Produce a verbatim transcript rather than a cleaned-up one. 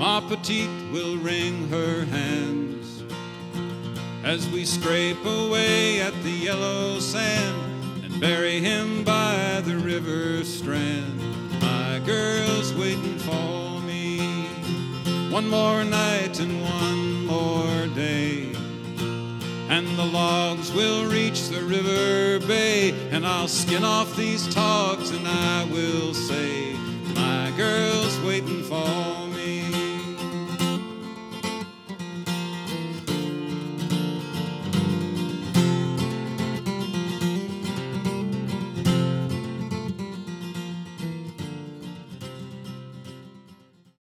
Ma Petite will wring her hands as we scrape away at the yellow sand and bury him by the river strand. My girl's waiting for me one more night and one more day, and the logs will reach the river bay, and I'll skin off these togs and I will say, my girl's waiting for me.